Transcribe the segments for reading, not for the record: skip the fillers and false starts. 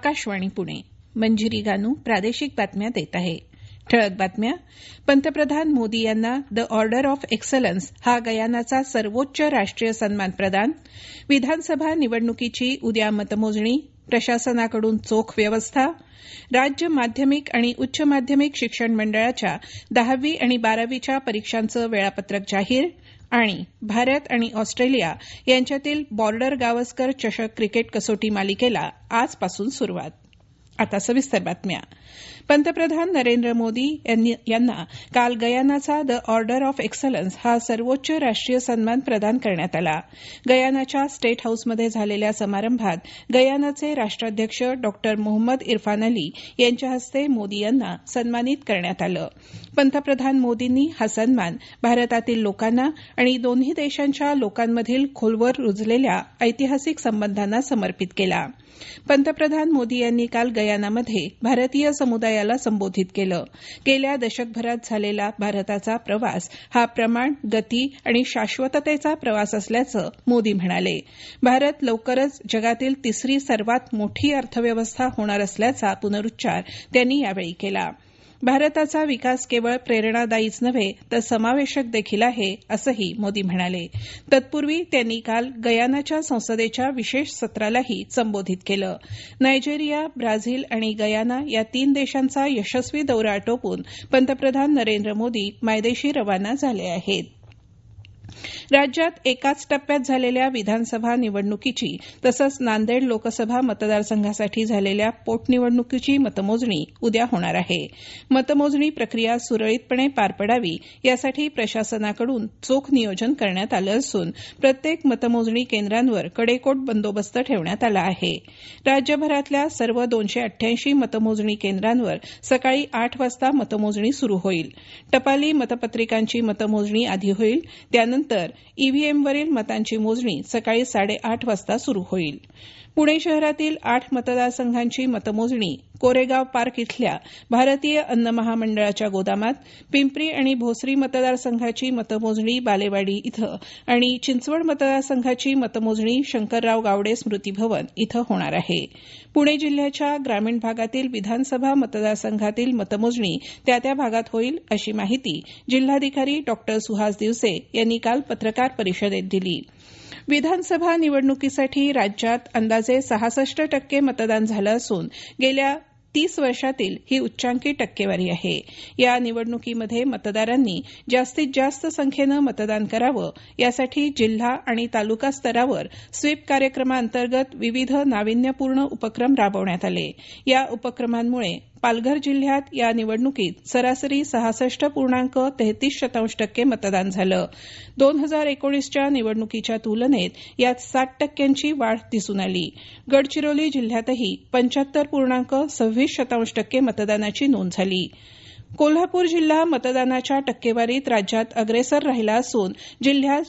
आकाशवाणी पुणे. मंजिरी गानू प्रादेशिक बातम्या देत आहे. ठळक बातम्या. पंतप्रधान मोदी यांना द ऑर्डर ऑफ एक्सलन्स हा गयानाचा सर्वोच्च राष्ट्रीय सन्मान प्रदान. विधानसभा निवडणुकीची उद्या मतमोजणी. प्रशासनाकडून चोख व्यवस्था. राज्य माध्यमिक आणि उच्च माध्यमिक शिक्षण मंडळाच्या 10वी आणि 12वीच्या परीक्षांचं वेळापत्रक जाहीर. आणि भारत आणि ऑस्ट्रेलिया यांच्यातील बॉर्डर गावस्कर चषक क्रिकेट कसोटी मालिकेला आजपासून सुरुवात. आता सविस्तर बातम्या. पंतप्रधान नरेंद्र मोदी यांना काल गयानाचा द ऑर्डर ऑफ एक्सलन्स हा सर्वोच्च राष्ट्रीय सन्मान प्रदान करण्यात आला. गयानाच्या स्टेट हाऊसमध्ये झालेल्या समारंभात गयानाचे राष्ट्राध्यक्ष डॉक्टर मोहम्मद इरफान अली यांच्या हस्ते मोदी यांना सन्मानित करण्यात आलं. पंतप्रधान मोदींनी हा सन्मान भारतातील लोकांना आणि दोन्ही देशांच्या लोकांमधील खोलवर रुजलेल्या ऐतिहासिक संबंधांना समर्पित केला. पंतप्रधान मोदी यांनी काल गयानामध्ये भारतीय समुदायाला संबोधित केलं. गेल्या दशकभरात झालेला भारताचा प्रवास हा प्रमाण, गती आणि शाश्वततेचा प्रवास असल्याचं मोदी म्हणाले. भारत लवकरच जगातील तिसरी सर्वात मोठी अर्थव्यवस्था होणार असल्याचा पुनरुच्चार त्यांनी यावेळी केला. भारताचा विकास केवळ प्रेरणादायीच नव्हे तर समावेशक देखील आहे, असंही मोदी म्हणाले. तत्पूर्वी त्यांनी काल गयानाच्या संसदेच्या विशेष सत्रालाही संबोधित केलं. नायजेरिया, ब्राझील आणि गयाना या 3 देशांचा यशस्वी दौरा आटोपून पंतप्रधान नरेंद्र मोदी मायदेशी रवाना झाले आहेत. राज्यात एकाच टप्प्यात झालेल्या विधानसभा निवडणुकीची तसंच नांदेड लोकसभा मतदारसंघासाठी झालेल्या पोटनिवडणुकीची मतमोजणी उद्या होणार आहे. मतमोजणी प्रक्रिया सुरळीतपणे पार पडावी यासाठी प्रशासनाकडून चोख नियोजन करण्यात आलं असून प्रत्येक मतमोजणी केंद्रांवर कडेकोट बंदोबस्त ठेवण्यात आला आहे. राज्यभरातल्या सर्व 288 मतमोजणी केंद्रांवर सकाळी 8 वाजता मतमोजणी सुरू होईल. टपाली मतपत्रिकांची मतमोजणी आधी होईल. त्यानंतर ईव्हीएमवरील मतांची मोजणी सकाळी 8:30 वाजता सुरू होईल. पुणे शहरातील 8 मतदारसंघांची मतमोजणी कोरेगाव पार्क इथल्या भारतीय अन्न महामंडळाच्या गोदामात, पिंपरी आणि भोसरी मतदारसंघाची मतमोजणी बालेवाडी इथं आणि चिंचवड मतदारसंघाची मतमोजणी शंकरराव गावडे स्मृती भवन इथं होणार आहे. पुणे जिल्ह्याच्या ग्रामीण भागातील विधानसभा मतदारसंघातील मतमोजणी त्या भागात होईल, अशी माहिती जिल्हाधिकारी डॉ. सुहास दिवसे यांनी काल पत्रकार परिषदेत दिली. विधानसभा निवडणुकीसाठी राज्यात अंदाजे 66% मतदान झालं असून गेल्या 30 वर्षातील ही उच्चांकी टक्केवारी आहे. या निवडणुकीमध्ये मतदारांनी जास्तीत जास्त संख्येनं मतदान करावं यासाठी जिल्हा आणि तालुका स्तरावर स्वीप कार्यक्रमाअंतर्गत विविध नाविन्यपूर्ण उपक्रम राबवण्यात आले. या उपक्रमांमुळे पालघर जिल्ह्यात या निवडणुकीत सरासरी 66.33% मतदान झालं. 2019च्या निवडणुकीच्या तुलनेत यात 60% वाढ दिसून आली. गडचिरोली जिल्ह्यातही 75.26% मतदानाची नोंद झाली. कोल्हापूर जिल्हा मतदानाच्या टक्केवारीत राज्यात अग्रेसर राहिला असून जिल्ह्यात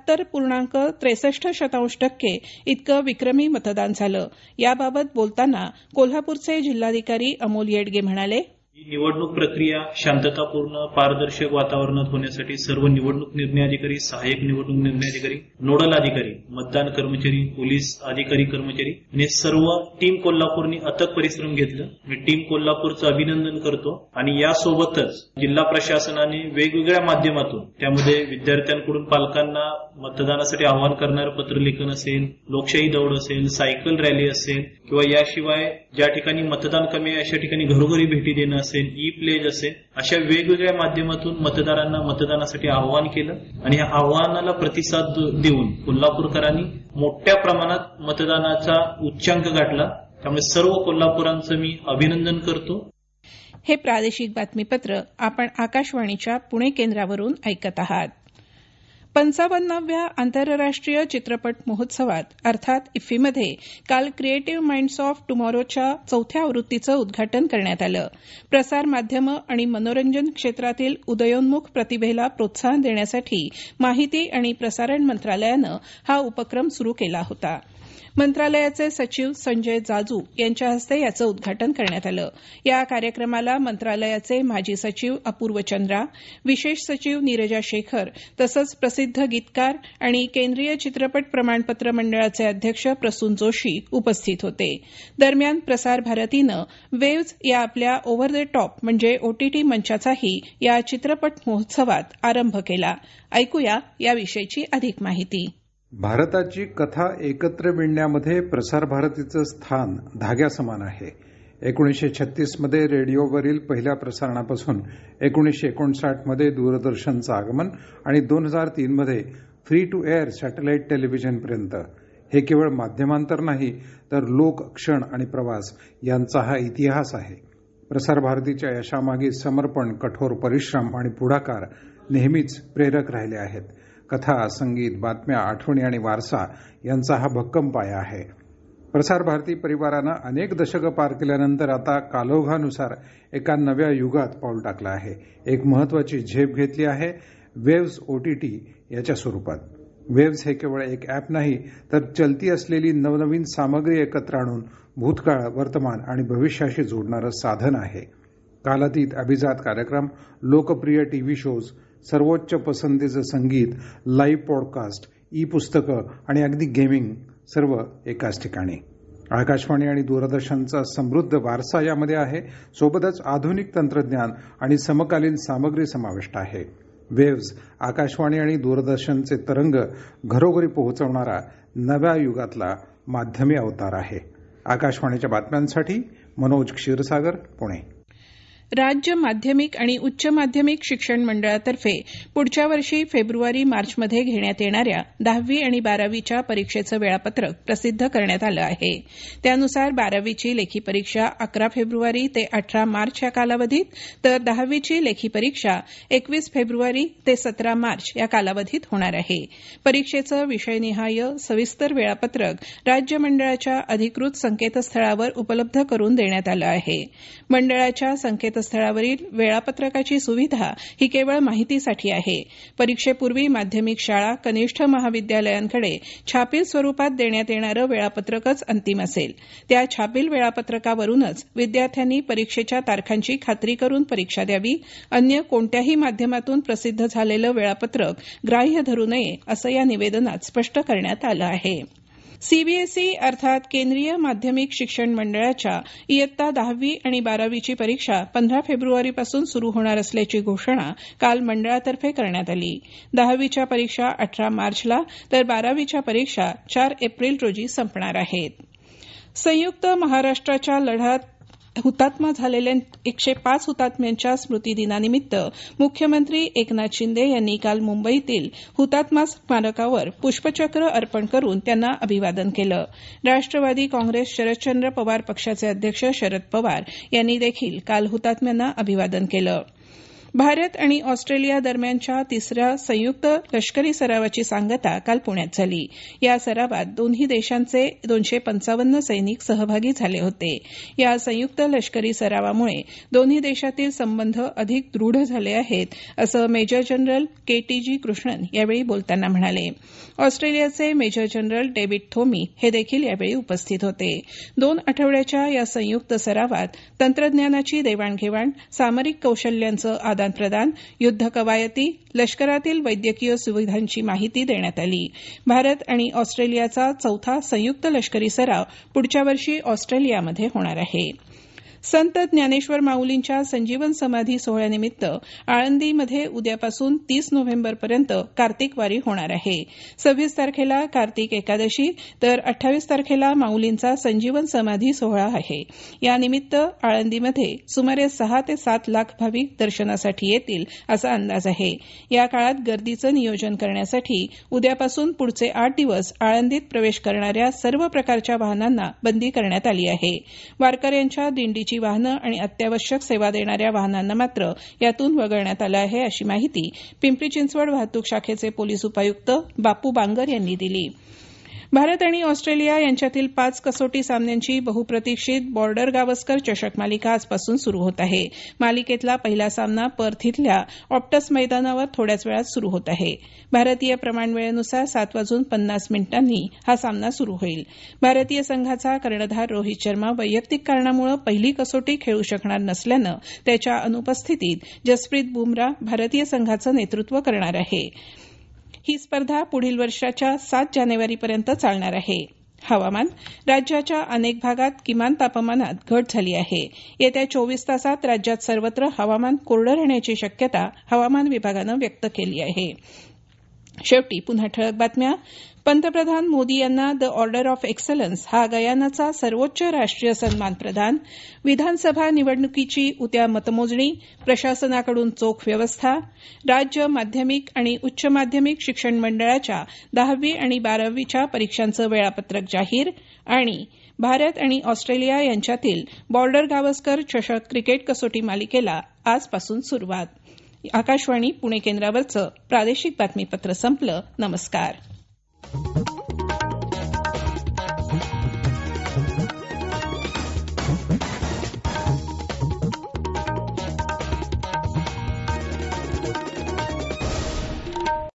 76.63% इतकं विक्रमी मतदान झालं. याबाबत बोलताना कोल्हापूरचे जिल्हाधिकारी अमोल येडगे म्हणाले, ही निवडणूक प्रक्रिया शांततापूर्ण पारदर्शक वातावरणात होण्यासाठी सर्व निवडणूक निर्णय अधिकारी, सहाय्यक निवडणूक निर्णय अधिकारी, नोडल अधिकारी, मतदान कर्मचारी, पोलीस अधिकारी कर्मचारी आणि सर्व टीम कोल्हापूरनी अथक परिश्रम घेतलं. मी टीम कोल्हापूरचं अभिनंदन करतो. आणि यासोबतच जिल्हा प्रशासनाने वेगवेगळ्या माध्यमातून त्यामध्ये विद्यार्थ्यांकडून पालकांना मतदानासाठी आवाहन करणारं पत्रलेखन असेल, लोकशाही दौड असेल, सायकल रॅली असेल किंवा याशिवाय ज्या ठिकाणी मतदान कमी आहे अशा ठिकाणी घरोघरी भेटी देणं असेल, ई प्लेज असेल, अशा वेगवेगळ्या माध्यमातून मतदारांना मतदानासाठी आवाहन केलं. आणि या आवाहनाला प्रतिसाद देऊन कोल्हापूरकरांनी मोठ्या प्रमाणात मतदानाचा उच्चांक गाठला. त्यामुळे सर्व कोल्हापुरांचं मी अभिनंदन करतो. हे प्रादेशिक बातमीपत्र आपण आकाशवाणीच्या पुणे केंद्रावरून ऐकत आहात. 55व्या आंतरराष्ट्रीय चित्रपट महोत्सवात अर्थात इफ्फीमध्ये काल क्रिएटिव्ह माइंड्स ऑफ टुमॉरोच्या 4थ्या आवृत्तीचं उद्घाटन करण्यात आलं. प्रसार माध्यमं आणि मनोरंजन क्षेत्रातील उदयोन्मुख प्रतिभेला प्रोत्साहन देण्यासाठी माहिती आणि प्रसारण मंत्रालयानं हा उपक्रम सुरू केला होता. मंत्रालयाचे सचिव संजय जाजू यांच्या हस्ते याचं उद्घाटन करण्यात आलं. या कार्यक्रमाला मंत्रालयाचे माजी सचिव अपूर्व चंद्रा, विशेष सचिव नीरजा शेखर तसंच प्रसिद्ध गीतकार आणि केंद्रीय चित्रपट प्रमाणपत्र मंडळाचे अध्यक्ष प्रसून जोशी उपस्थित होते. दरम्यान प्रसार भारतीनं वेव्हज या आपल्या ओव्हर द टॉप म्हणजे ओटीटी मंचाचाही या चित्रपट महोत्सवात आरंभ केला. ऐकूया याविषयीची अधिक माहिती. भारताची कथा एकत्र विणण्यामध्ये प्रसार भारतीचं स्थान धाग्यासमान आहे. 1936 मध्ये रेडिओवरील पहिल्या प्रसारणापासून 1959 मध्ये दूरदर्शनचं आगमन आणि 2003 मध्ये फ्री टू एअर सॅटेलाइट टेलिव्हिजनपर्यंत हे केवळ माध्यमांतर नाही तर लोक, क्षण आणि प्रवास यांचा हा इतिहास आहे. प्रसार भारतीच्या यशामागे समर्पण, कठोर परिश्रम आणि पुढाकार नेहमीच प्रेरक राहिले आहेत. कथा, संगीत, बातम्या, आठवणी आणि वारसा यांचा हा भक्कम पाया आहे. प्रसार भारती परिवारानं अनेक दशकं पार केल्यानंतर आता कालोघानुसार एका नव्या युगात पाऊल टाकलं आहे. एक महत्वाची झेप घेतली आहे वेव्हज ओटीटी याच्या स्वरूपात. वेव्हज हे केवळ एक ॲप नाही तर चलती असलेली नवनवीन सामग्री एकत्र आणून भूतकाळ, वर्तमान आणि भविष्याशी जोडणारं साधन आहे. कालातीत अभिजात कार्यक्रम, लोकप्रिय टीव्ही शोज, सर्वोच्च पसंतीचं संगीत, लाईव्ह पॉडकास्ट, ई पुस्तकं आणि अगदी गेमिंग सर्व एकाच ठिकाणी. आकाशवाणी आणि दूरदर्शनचा समृद्ध वारसा यामध्ये आहे. सोबतच आधुनिक तंत्रज्ञान आणि समकालीन सामग्री समाविष्ट आहे. वेव्हज आकाशवाणी आणि दूरदर्शनचे तरंग घरोघरी पोहोचवणारा नव्या युगातला माध्यमी अवतार आहे. आकाशवाणीच्या बातम्यांसाठी मनोज क्षीरसागर, पुणे. राज्य माध्यमिक आणि उच्च माध्यमिक शिक्षण मंडळातर्फे पुढच्या वर्षी फेब्रुवारी-मार्चमध्ये घेण्यात येणाऱ्या 10वी आणि 12वीच्या परीक्षेचं वेळापत्रक प्रसिद्ध करण्यात आलं आहे. त्यानुसार 12वीची लेखी परीक्षा 11 फेब्रुवारी ते 18 मार्च या कालावधीत तर 10वीची लेखी परीक्षा 21 फेब्रुवारी ते 17 मार्च या कालावधीत होणार आहे. परीक्षेचं विषयनिहाय सविस्तर वेळापत्रक राज्य मंडळाच्या अधिकृत संकेतस्थळावर उपलब्ध करून देण्यात आलं आहे. मंडळाच्या संकेतस्थळावरील वेळापत्रकाची सुविधा ही केवळ माहितीसाठी आहे. परीक्षेपूर्वी माध्यमिक शाळा, कनिष्ठ महाविद्यालयांकडे छापील स्वरूपात देण्यात येणारं वेळापत्रकच अंतिम असेल. त्या छापील वेळापत्रकावरूनच विद्यार्थ्यांनी परीक्षेच्या तारखांची खात्री करून परीक्षा द्यावी. अन्य कोणत्याही माध्यमातून प्रसिद्ध झालेलं वेळापत्रक ग्राह्य धरू नये असं या निवेदनात स्पष्ट करण्यात आलं आहे. सीबीएसई अर्थात केंद्रीय माध्यमिक शिक्षण मंडळाच्या इयत्ता 10वी आणि 12वीची परीक्षा 15 फेब्रुवारीपासून सुरू होणार असल्याची घोषणा काल मंडळातर्फे करण्यात आली. 10वीच्या परीक्षा 18 मार्चला तर 12वीच्या परीक्षा 4 एप्रिल रोजी संपणार आहेत. संयुक्त महाराष्ट्राच्या लढ्यात हुतात्मा झालेल्या 105 हुतात्म्यांच्या स्मृतिदिनानिमित्त मुख्यमंत्री एकनाथ शिंदे यांनी काल मुंबईतील हुतात्मा स्मारकावर पुष्पचक्र अर्पण करून त्यांना अभिवादन केलं. राष्ट्रवादी काँग्रेस शरदचंद्र पवार पक्षाचे अध्यक्ष शरद पवार यांनी देखील काल हुतात्म्यांना अभिवादन केलं. भारत आणि ऑस्ट्रेलिया दरम्यानच्या तिसऱ्या संयुक्त लष्करी सरावाची सांगता काल पुण्यात झाली. या सरावात दोन्ही देशांचे 255 सैनिक सहभागी झाले होते. या संयुक्त लष्करी सरावामुळे दोन्ही देशातील संबंध अधिक दृढ झाले आहेत असं मेजर जनरल KTG कृष्णन यावेळी बोलताना म्हणाले. ऑस्ट्रेलियाचे मेजर जनरल डेव्हिड थोमी हे देखील यावेळी उपस्थित होते. 2 आठवड्याच्या या संयुक्त सरावात तंत्रज्ञानाची देवाणघेवाण, सामरिक कौशल्यांचं आदानप्रदान, युद्ध कवायती, लष्करातील वैद्यकीय सुविधांची माहिती देण्यात आली. भारत आणि ऑस्ट्रेलियाचा 4था संयुक्त लष्करी सराव पुढच्या वर्षी ऑस्ट्रेलियामध्ये होणार आहे. संत ज्ञानेश्वर माऊलींच्या संजीवन समाधी सोहळ्यानिमित्त आळंदीमध्ये उद्यापासून 30 नोव्हेंबरपर्यंत कार्तिक वारी होणार आहे. 26 तारखेला कार्तिक एकादशी तर 28 तारखेला माऊलींचा संजीवन समाधी सोहळा आहे. यानिमित्त आळंदीमध्ये सुमारे 6 ते 7 लाख भाविक दर्शनासाठी येतील असा अंदाज आहे. या काळात गर्दीचं नियोजन करण्यासाठी उद्यापासून पुढचे 8 दिवस आळंदीत प्रवेश करणाऱ्या सर्व प्रकारच्या वाहनांना बंदी करण्यात आली आहे. वारकऱ्यांच्या दिंडीची वाहनं आणि अत्यावश्यक सेवा देणाऱ्या वाहनांना मात्र यातून वगळण्यात आलं आहे अशी माहिती पिंपरी चिंचवड वाहतूक शाखेचे पोलीस उपायुक्त बापू बांगर यांनी दिली. भारत आणि ऑस्ट्रेलिया यांच्यातील 5 कसोटी सामन्यांची बहुप्रतीक्षित बॉर्डर गावस्कर चषक मालिका आजपासून सुरू होत आहे. मालिकेतला पहिला सामना पर्थ इथल्या ऑप्टस मैदानावर थोड्याच वेळात सुरू होत आहे. भारतीय प्रमाणवेळेनुसार 7:50 हा सामना सुरू होईल. भारतीय संघाचा कर्णधार रोहित शर्मा वैयक्तिक कारणामुळे पहिली कसोटी खेळू शकणार नसल्यानं त्याच्या अनुपस्थितीत जसप्रीत बुमराह भारतीय संघाचं नेतृत्व करणार आहे. ही स्पर्धा पुढील वर्षाच्या 7 जानेवारीपर्यंत चालणार आहे. हवामान. राज्याच्या अनेक भागात किमान तापमानात घट झाली आहे. येत्या 24 तासात राज्यात सर्वत्र हवामान कोरडं राहण्याची शक्यता हवामान विभागानं व्यक्त केली आहे. शेवटी पुन्हा ठळक बातम्या. पंतप्रधान मोदी यांना द ऑर्डर ऑफ एक्सलन्स हा गयानाचा सर्वोच्च राष्ट्रीय सन्मान प्रदान. विधानसभा निवडणुकीची उद्या मतमोजणी. प्रशासनाकडून चोख व्यवस्था. राज्य माध्यमिक आणि उच्च माध्यमिक शिक्षण मंडळाच्या 10वी आणि 12वीच्या परीक्षांचं वेळापत्रक जाहीर. आणि भारत आणि ऑस्ट्रेलिया यांच्यातील बॉर्डर गावस्कर चषक क्रिकेट कसोटी मालिकेला आजपासून सुरुवात. आकाशवाणी पुणे केंद्रावरचं प्रादेशिक बातमीपत्र संपलं. नमस्कार.